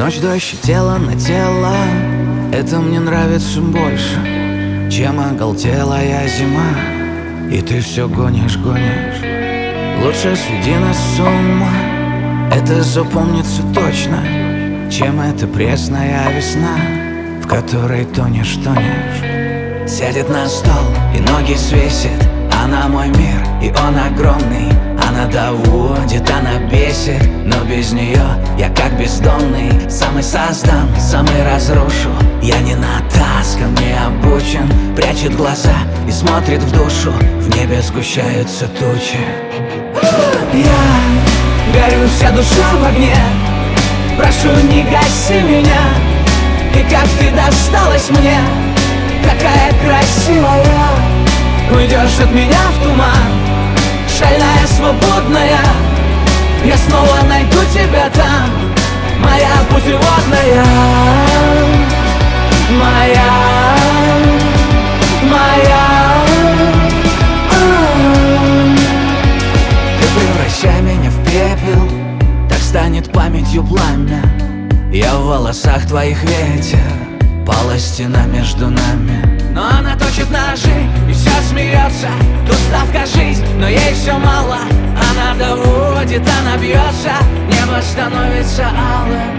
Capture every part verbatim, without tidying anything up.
Ночь, дождь и тело на тело, это мне нравится больше, чем оголтелая зима. И ты все гонишь, гонишь. Лучше сведи нас с ума, это запомнится точно, чем эта пресная весна, в которой тонешь, тонешь. Сядет на стол и ноги свесит, она мой мир, и он огромный. Она доводит, она бесит, но без нее я как бездомный. Сам и создам, сам и разрушу. Я не натаскан, не обучен. Прячет глаза и смотрит в душу. В небе сгущаются тучи. Я горю, вся душа в огне. Прошу, не гаси меня. И как ты досталась мне, какая красивая. Уйдешь от меня в туман, шальная, свободная. Я снова найду тебя там, моя путеводная. Моя, моя. Ты превращай меня в пепел, так станет памятью пламя. Я в волосах твоих ветер, пала стена между нами. Но она точит ножи и все смеется. Тут ставка жизнь, но ей все мало. Она доводит, она бьется. Небо становится алым.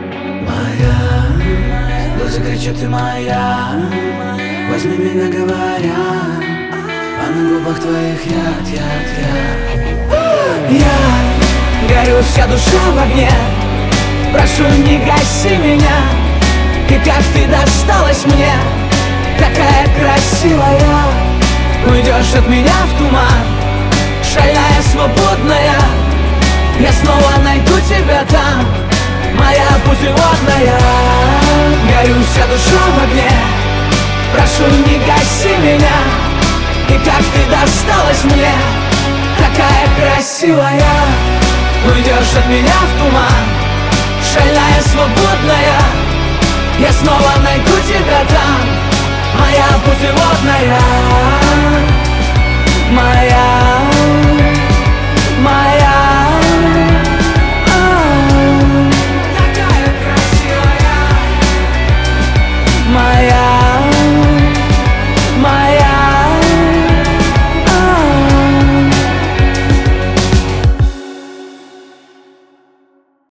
Моя, глаза кричат, ты моя. Возьми меня, говоря, а на губах твоих яд, яд, яд. Я горю, вся душа в огне. Прошу, не гаси меня. И как ты досталась мне, такая красивая. Уйдешь от меня в туман, шальная, свободная. Я снова найду тебя там, моя путеводная. Горю, вся душа в огне. Прошу, не гаси меня. И как ты досталась мне, такая красивая. Уйдешь от меня в туман, шальная, свободная. Я снова найду тебя там, моя путеводная. Моя